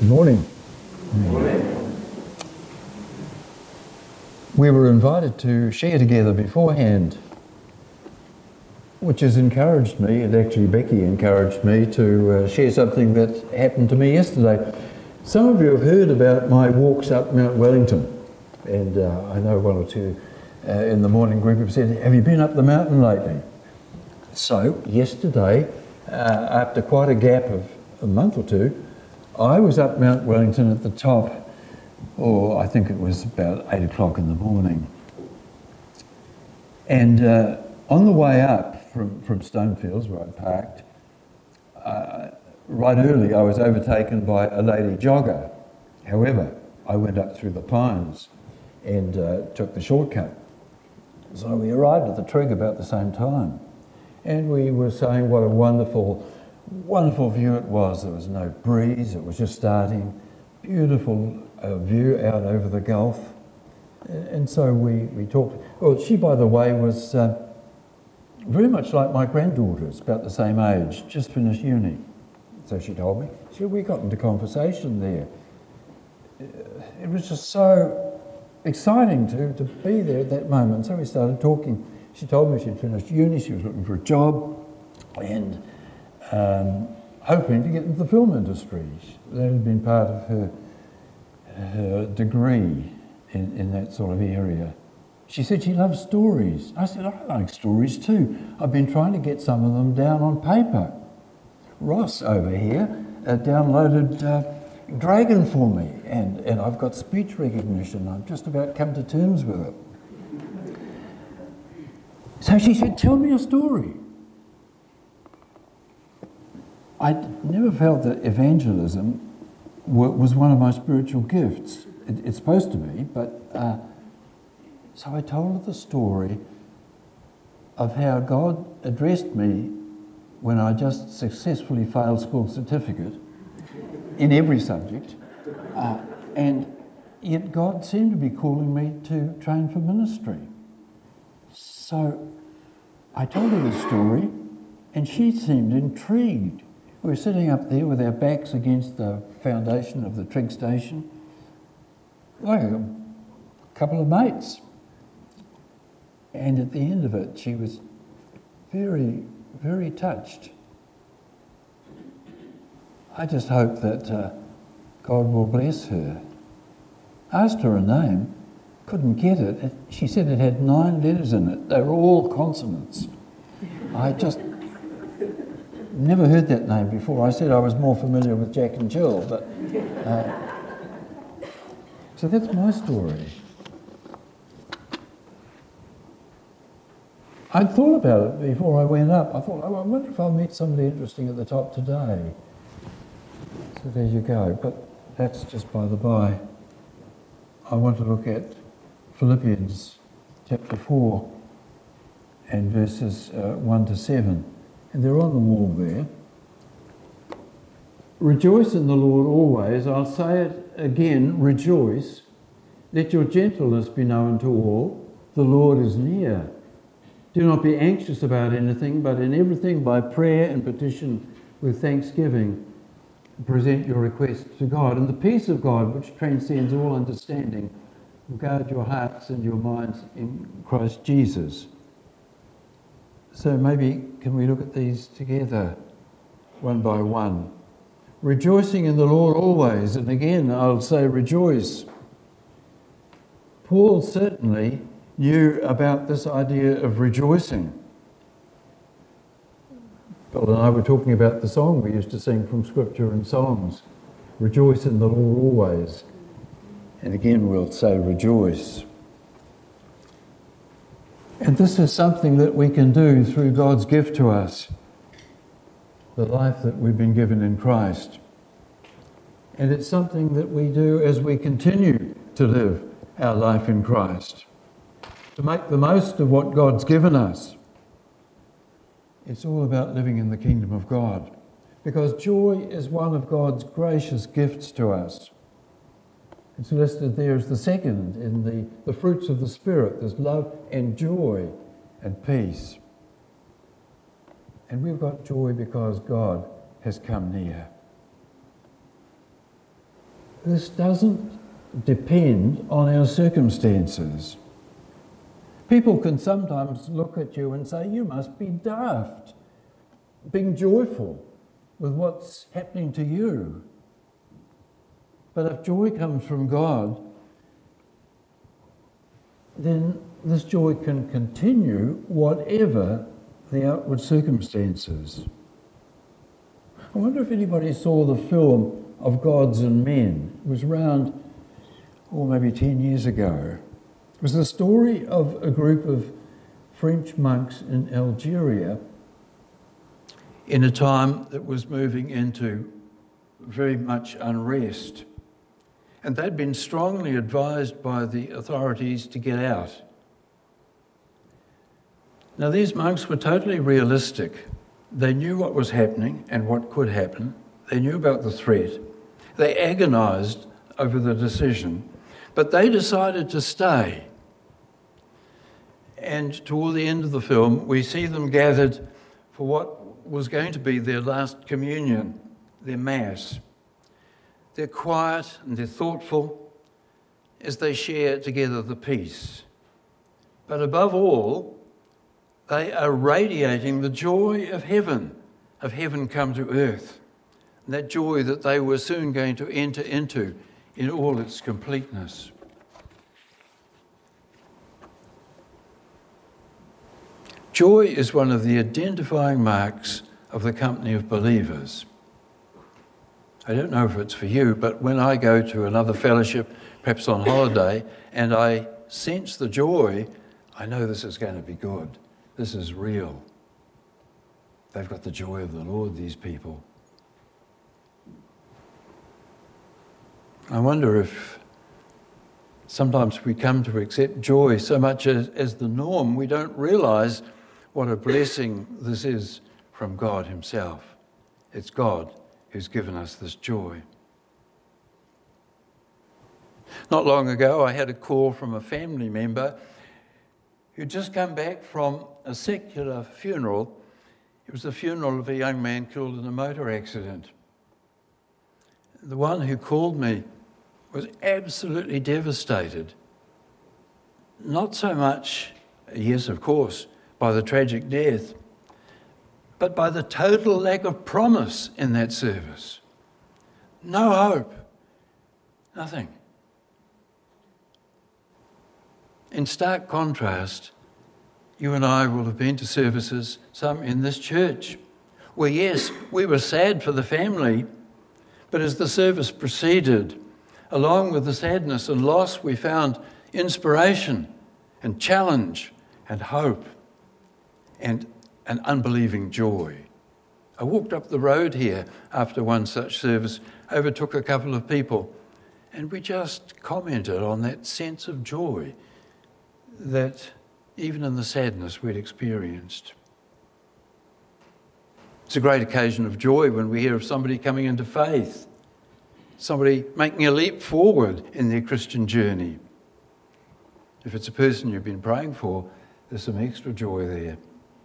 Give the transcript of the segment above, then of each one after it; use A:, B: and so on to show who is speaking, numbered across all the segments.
A: Morning. We were invited to share together beforehand, which has encouraged me, and actually Becky encouraged me to share something that happened to me yesterday. Some of you have heard about my walks up Mount Wellington, and I know one or two in the morning group have said, have you been up the mountain lately? So yesterday, after quite a gap of a month or two, I was up Mount Wellington at the top, or I think it was about 8 o'clock in the morning. And on the way up from Stonefields, where I parked, right early I was overtaken by a lady jogger. However, I went up through the pines and took the shortcut. So we arrived at the trig about the same time. And we were saying what a wonderful view it was. There was no breeze, it was just starting. Beautiful view out over the Gulf. And so we talked. Well, she, by the way, was very much like my granddaughters, about the same age, just finished uni. So she told me. We got into conversation there. It was just so exciting to be there at that moment. So we started talking. She told me she'd finished uni, she was looking for a job, and hoping to get into the film industry. That had been part of her degree in that sort of area. She said she loves stories. I said, I like stories too. I've been trying to get some of them down on paper. Ross over here downloaded Dragon for me, and I've got speech recognition. I've just about come to terms with it. So she said, tell me a story. I never felt that evangelism was one of my spiritual gifts. It's supposed to be, but so I told her the story of how God addressed me when I just successfully failed school certificate in every subject, and yet God seemed to be calling me to train for ministry. So I told her the story, and she seemed intrigued. We were sitting up there with our backs against the foundation of the trig station, like a couple of mates. And at the end of it, she was very, very touched. I just hope that God will bless her. Asked her a name, couldn't get it. She said it had 9 letters in it. They were all consonants. I just never heard that name before. I said I was more familiar with Jack and Jill, but so that's my story. I'd thought about it before I went up. I thought, I wonder if I'll meet somebody interesting at the top today. So there you go. But that's just by the by. I want to look at Philippians chapter 4 and verses 1 to 7. And they're on the wall there. Rejoice in the Lord always. I'll say it again, rejoice. Let your gentleness be known to all. The Lord is near. Do not be anxious about anything, but in everything by prayer and petition with thanksgiving, present your requests to God. And the peace of God, which transcends all understanding, will guard your hearts and your minds in Christ Jesus. So maybe can we look at these together, one by one. Rejoicing in the Lord always, and again I'll say rejoice. Paul certainly knew about this idea of rejoicing. Bill and I were talking about the song we used to sing from Scripture and Songs, rejoice in the Lord always. And again we'll say rejoice. And this is something that we can do through God's gift to us, the life that we've been given in Christ. And it's something that we do as we continue to live our life in Christ, to make the most of what God's given us. It's all about living in the kingdom of God, because joy is one of God's gracious gifts to us. It's listed there as the second in the fruits of the Spirit. There's love and joy and peace. And we've got joy because God has come near. this doesn't depend on our circumstances. People can sometimes look at you and say, you must be daft, being joyful with what's happening to you. But if joy comes from God, then this joy can continue whatever the outward circumstances. I wonder if anybody saw the film of Gods and Men. It was around, maybe 10 years ago. It was the story of a group of French monks in Algeria in a time that was moving into very much unrest. And they'd been strongly advised by the authorities to get out. Now, these monks were totally realistic. They knew what was happening and what could happen. They knew about the threat. They agonised over the decision, but they decided to stay. And toward the end of the film, we see them gathered for what was going to be their last communion, their Mass. They're quiet and they're thoughtful as they share together the peace. But above all, they are radiating the joy of heaven come to earth, and that joy that they were soon going to enter into in all its completeness. Joy is one of the identifying marks of the company of believers. I don't know if it's for you, but when I go to another fellowship, perhaps on holiday, and I sense the joy, I know this is going to be good. This is real. They've got the joy of the Lord, these people. I wonder if sometimes we come to accept joy so much as the norm, we don't realise what a blessing this is from God himself. It's God who's given us this joy. Not long ago, I had a call from a family member who'd just come back from a secular funeral. It was the funeral of a young man killed in a motor accident. The one who called me was absolutely devastated. Not so much, yes, of course, by the tragic death, but by the total lack of promise in that service. No hope, nothing. In stark contrast, you and I will have been to services, some in this church, where yes, we were sad for the family, but as the service proceeded, along with the sadness and loss, we found inspiration and challenge and hope and an unbelieving joy. I walked up the road here after one such service, overtook a couple of people, and we just commented on that sense of joy that even in the sadness we'd experienced. It's a great occasion of joy when we hear of somebody coming into faith, somebody making a leap forward in their Christian journey. If it's a person you've been praying for, there's some extra joy there.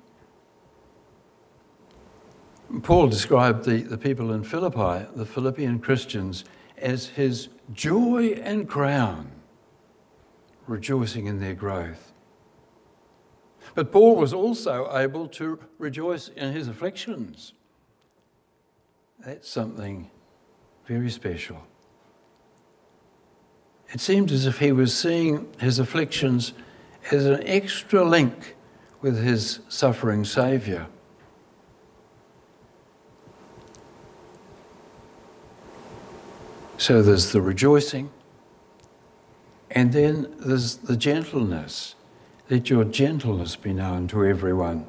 A: Paul described the people in Philippi, the Philippian Christians, as his joy and crown, rejoicing in their growth. But Paul was also able to rejoice in his afflictions. That's something very special. It seemed as if he was seeing his afflictions as an extra link with his suffering Saviour. So there's the rejoicing, and then there's the gentleness. Let your gentleness be known to everyone.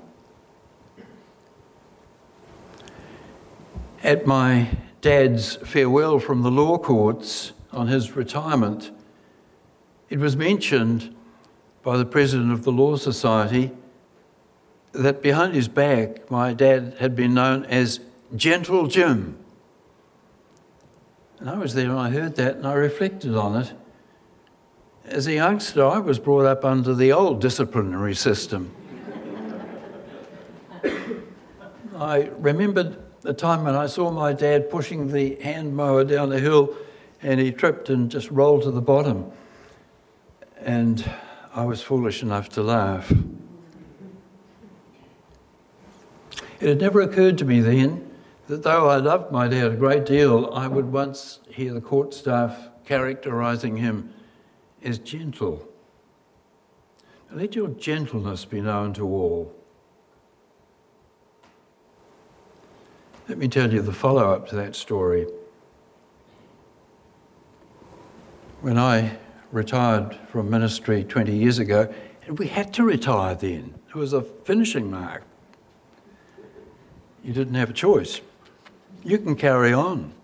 A: At my dad's farewell from the law courts on his retirement, it was mentioned by the president of the Law Society that behind his back, my dad had been known as Gentle Jim. And I was there and I heard that and I reflected on it. As a youngster, I was brought up under the old disciplinary system. I remembered the time when I saw my dad pushing the hand mower down the hill and he tripped and just rolled to the bottom. And I was foolish enough to laugh. It had never occurred to me then that though I loved my dad a great deal, I would once hear the court staff characterising him as gentle. Now, let your gentleness be known to all. Let me tell you the follow-up to that story. When I retired from ministry 20 years ago, and we had to retire then. It was a finishing mark. You didn't have a choice. You can carry on.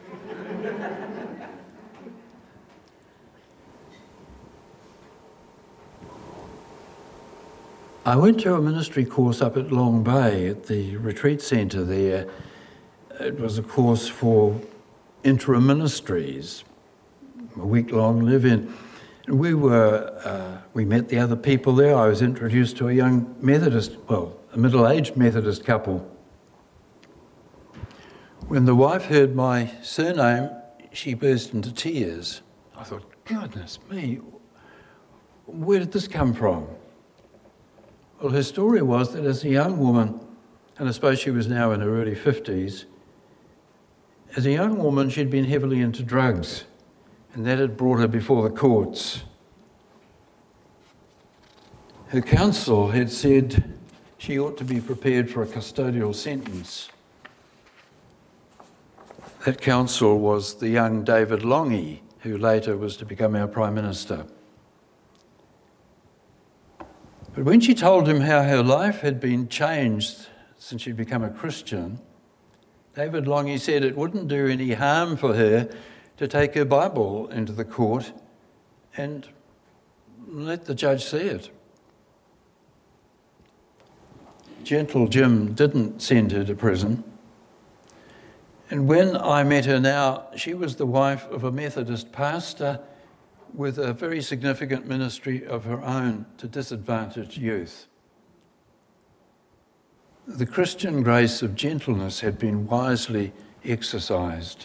A: I went to a ministry course up at Long Bay at the retreat centre there. It was a course for interim ministries, a week-long live-in. And we met the other people there. I was introduced to a young Methodist, a middle-aged Methodist couple. When the wife heard my surname, she burst into tears. I thought, goodness me, where did this come from? Well, her story was that as a young woman, and I suppose she was now in her early 50s, as a young woman she'd been heavily into drugs, and that had brought her before the courts. Her counsel had said she ought to be prepared for a custodial sentence. That counsel was the young David Lange, who later was to become our Prime Minister. But when she told him how her life had been changed since she'd become a Christian, David Lange said it wouldn't do any harm for her to take her Bible into the court and let the judge see it. Gentle Jim didn't send her to prison. And when I met her now, she was the wife of a Methodist pastor with a very significant ministry of her own to disadvantaged youth. The Christian grace of gentleness had been wisely exercised.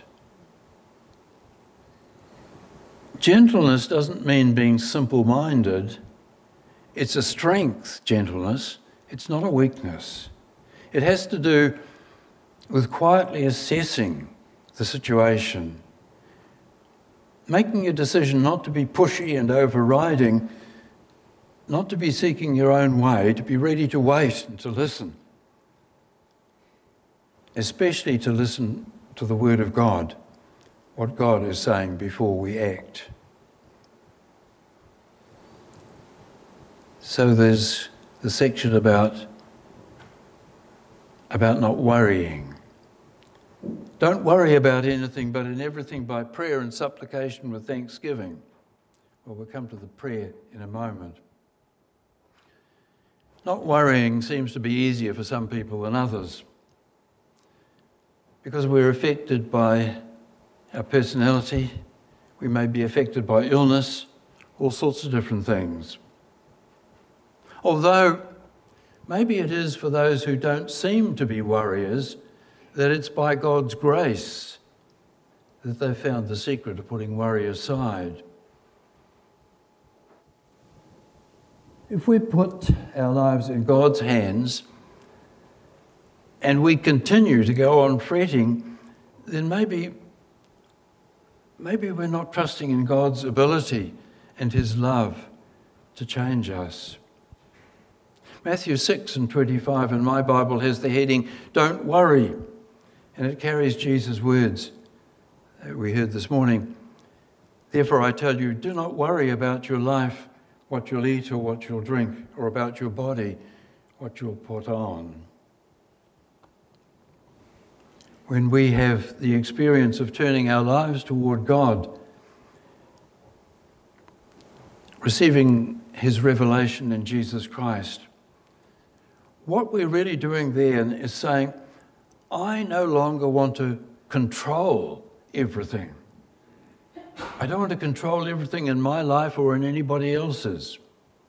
A: Gentleness doesn't mean being simple-minded. It's a strength, gentleness. It's not a weakness. It has to do with quietly assessing the situation, making a decision not to be pushy and overriding, not to be seeking your own way, to be ready to wait and to listen, especially to listen to the Word of God, what God is saying before we act. So there's the section about not worrying. Don't worry about anything, but in everything by prayer and supplication with thanksgiving. Well, we'll come to the prayer in a moment. Not worrying seems to be easier for some people than others because we're affected by our personality. We may be affected by illness, all sorts of different things. Although maybe it is for those who don't seem to be worriers that it's by God's grace that they've found the secret of putting worry aside. If we put our lives in God's hands and we continue to go on fretting, then maybe we're not trusting in God's ability and His love to change us. Matthew 6:25 in my Bible has the heading, "Don't worry," and it carries Jesus' words that we heard this morning. "Therefore I tell you, do not worry about your life, what you'll eat or what you'll drink, or about your body, what you'll put on." When we have the experience of turning our lives toward God, receiving His revelation in Jesus Christ, what we're really doing then is saying, I no longer want to control everything. I don't want to control everything in my life or in anybody else's.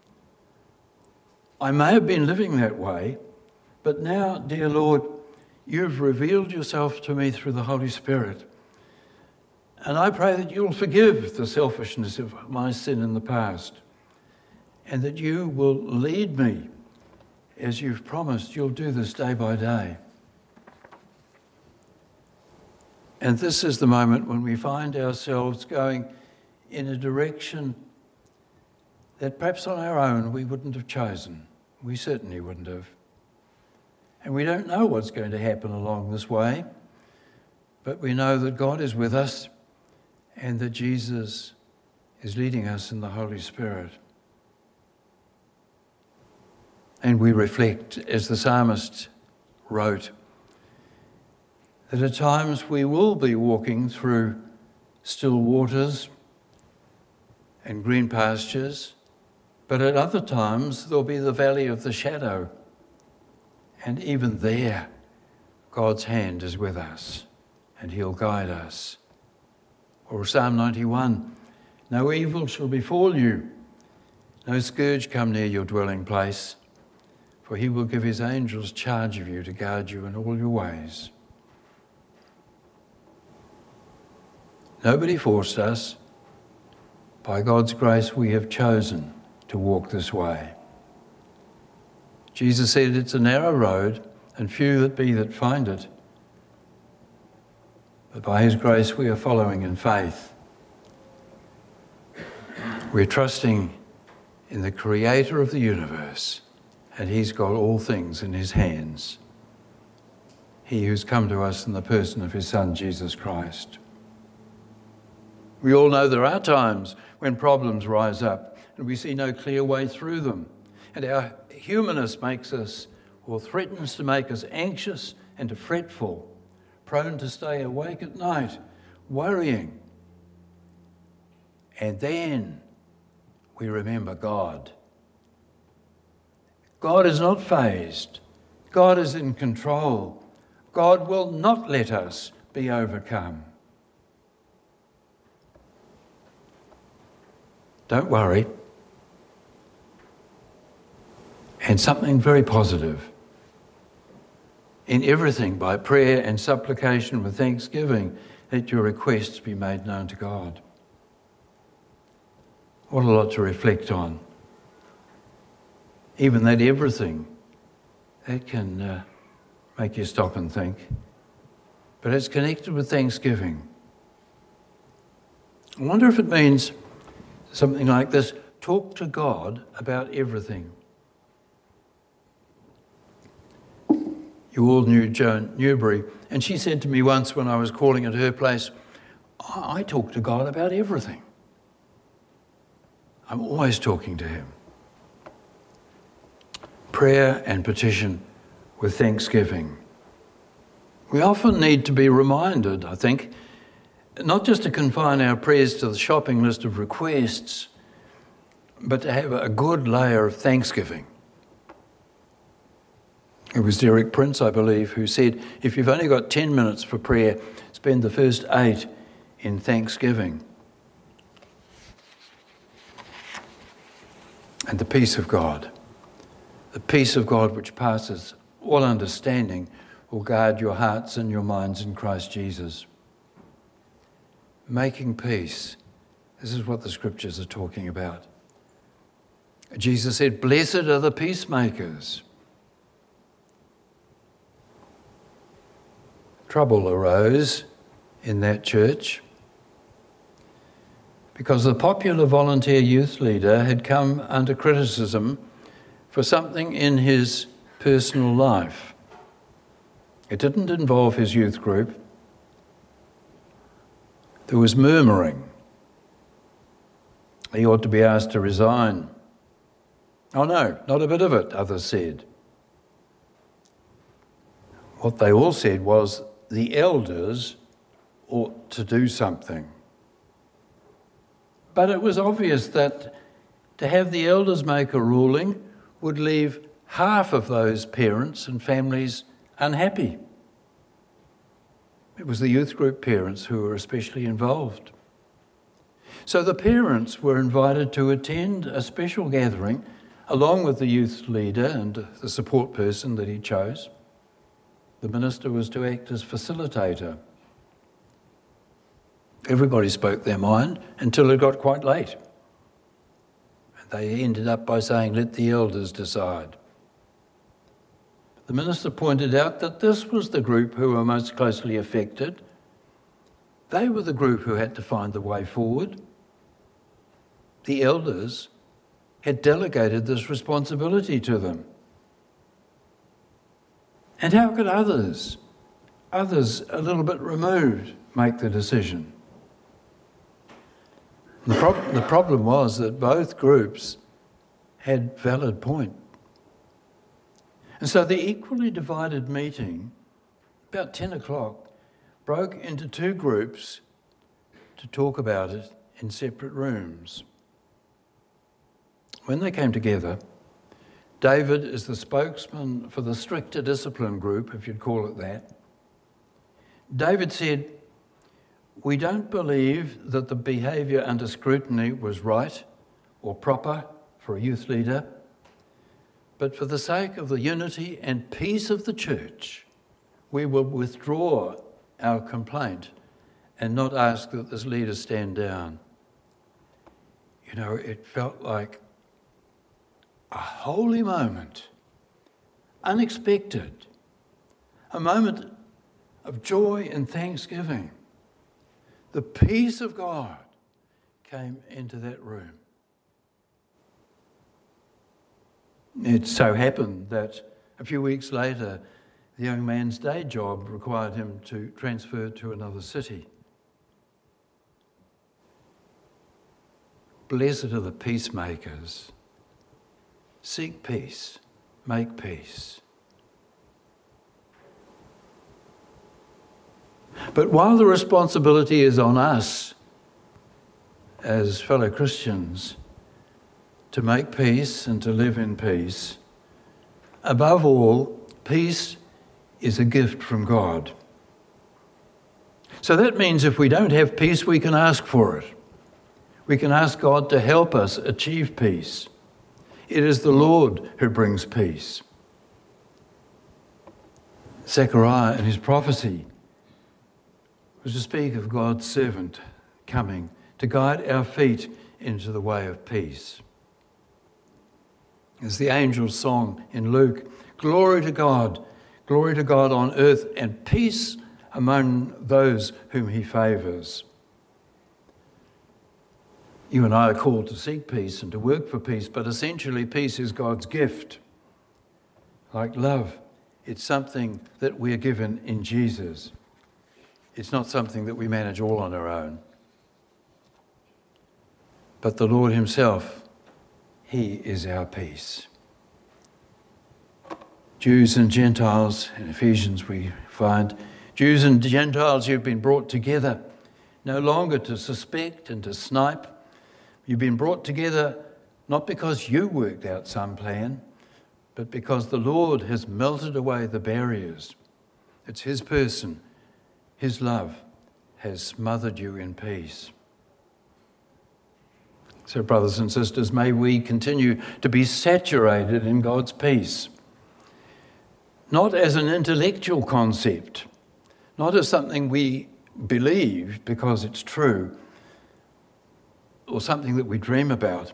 A: I may have been living that way, but now, dear Lord, You've revealed Yourself to me through the Holy Spirit. And I pray that you'll forgive the selfishness of my sin in the past, and that you will lead me as you've promised you'll do this day by day. And this is the moment when we find ourselves going in a direction that perhaps on our own we wouldn't have chosen. We certainly wouldn't have. And we don't know what's going to happen along this way, but we know that God is with us and that Jesus is leading us in the Holy Spirit. And we reflect, as the psalmist wrote, that at times we will be walking through still waters and green pastures, but at other times there'll be the valley of the shadow. And even there, God's hand is with us and he'll guide us. Or Psalm 91, no evil shall befall you, no scourge come near your dwelling place, for he will give his angels charge of you to guard you in all your ways. Nobody forced us. By God's grace, we have chosen to walk this way. Jesus said it's a narrow road, and few that be that find it. But by his grace, we are following in faith. We're trusting in the Creator of the universe, and he's got all things in his hands. He who's come to us in the person of his Son, Jesus Christ. We all know there are times when problems rise up and we see no clear way through them. And our humanness makes us, or threatens to make us, anxious and fretful, prone to stay awake at night, worrying. And then we remember God. God is not fazed. God is in control. God will not let us be overcome. Don't worry. And something very positive. In everything, by prayer and supplication with thanksgiving, let your requests be made known to God. What a lot to reflect on. Even that everything, that can make you stop and think. But it's connected with thanksgiving. I wonder if it means something like this: talk to God about everything. You all knew Joan Newbury, and she said to me once when I was calling at her place, I talk to God about everything. I'm always talking to him. Prayer and petition with thanksgiving. We often need to be reminded, I think, not just to confine our prayers to the shopping list of requests, but to have a good layer of thanksgiving. It was Derek Prince, I believe, who said, if you've only got 10 minutes for prayer, spend the first 8 in thanksgiving. And the peace of God which passes all understanding, will guard your hearts and your minds in Christ Jesus. Making peace. This is what the scriptures are talking about. Jesus said, blessed are the peacemakers. Trouble arose in that church because the popular volunteer youth leader had come under criticism for something in his personal life. It didn't involve his youth group. There was murmuring. He ought to be asked to resign. Oh no, not a bit of it, others said. What they all said was the elders ought to do something. But it was obvious that to have the elders make a ruling would leave half of those parents and families unhappy. It was the youth group parents who were especially involved. So the parents were invited to attend a special gathering along with the youth leader and the support person that he chose. The minister was to act as facilitator. Everybody spoke their mind until it got quite late. And they ended up by saying, "Let the elders decide." The minister pointed out that this was the group who were most closely affected. They were the group who had to find the way forward. The elders had delegated this responsibility to them. And how could others a little bit removed, make the decision? The problem was that both groups had valid point. And so the equally divided meeting, about 10 o'clock, broke into two groups to talk about it in separate rooms. When they came together, David is the spokesman for the stricter discipline group, if you'd call it that. David said, "We don't believe that the behaviour under scrutiny was right or proper for a youth leader, but for the sake of the unity and peace of the church, we will withdraw our complaint and not ask that this leader stand down." You know, it felt like a holy moment, unexpected, a moment of joy and thanksgiving. The peace of God came into that room. It so happened that a few weeks later, the young man's day job required him to transfer to another city. Blessed are the peacemakers. Seek peace, make peace. But while the responsibility is on us as fellow Christians to make peace and to live in peace, above all, peace is a gift from God. So that means if we don't have peace, we can ask for it. We can ask God to help us achieve peace. It is the Lord who brings peace. Zechariah in his prophecy was to speak of God's servant coming to guide our feet into the way of peace. As the angel's song in Luke, glory to God on earth and peace among those whom he favours. You and I are called to seek peace and to work for peace, but essentially peace is God's gift. Like love, it's something that we are given in Jesus. It's not something that we manage all on our own. But the Lord himself, he is our peace. Jews and Gentiles, in Ephesians we find, Jews and Gentiles, you've been brought together, no longer to suspect and to snipe. You've been brought together not because you worked out some plan, but because the Lord has melted away the barriers. It's his person, his love has smothered you in peace. So, brothers and sisters, may we continue to be saturated in God's peace. Not as an intellectual concept, not as something we believe because it's true, or something that we dream about,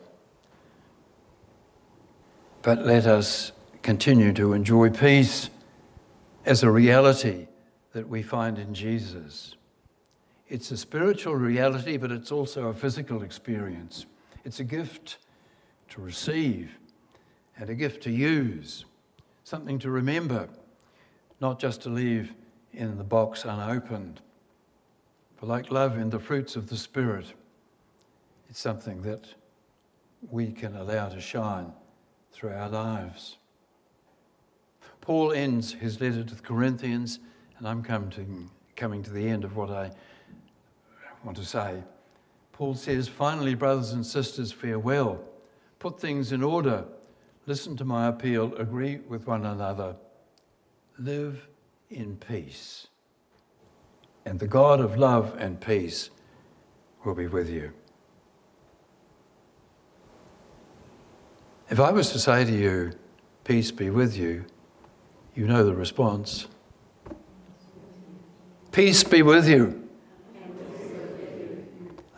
A: but let us continue to enjoy peace as a reality that we find in Jesus. It's a spiritual reality, but it's also a physical experience. It's a gift to receive and a gift to use, something to remember, not just to leave in the box unopened. For like love in the fruits of the Spirit, it's something that we can allow to shine through our lives. Paul ends his letter to the Corinthians, and I'm coming to the end of what I want to say. Paul says, finally, brothers and sisters, farewell. Put things in order. Listen to my appeal. Agree with one another. Live in peace. And the God of love and peace will be with you. If I was to say to you, peace be with you, you know the response. Peace be with you.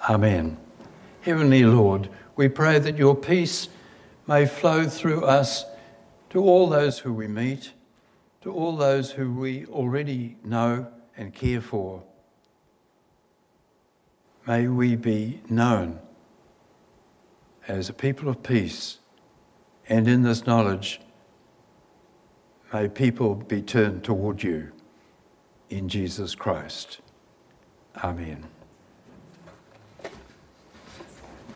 A: Amen. Heavenly Lord, we pray that your peace may flow through us to all those who we meet, to all those who we already know and care for. May we be known as a people of peace, and in this knowledge, may people be turned toward you in Jesus Christ. Amen.